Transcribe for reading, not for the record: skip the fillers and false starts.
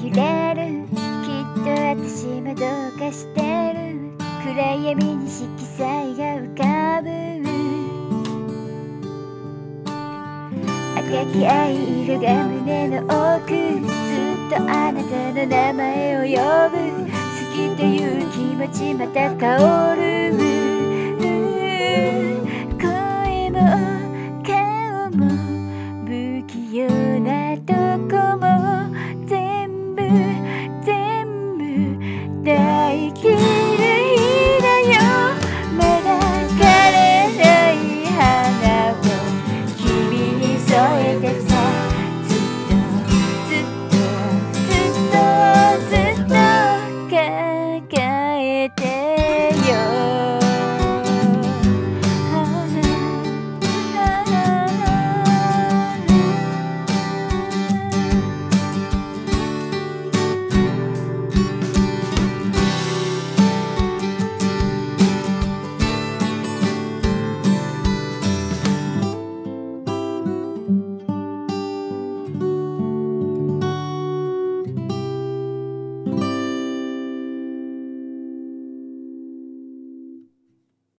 揺れる。きっと私もどうかしてる。暗闇に色彩が浮かぶ。赤き愛色が胸の奥。ずっとあなたの名前を呼ぶ。好きという気持ちまた香る。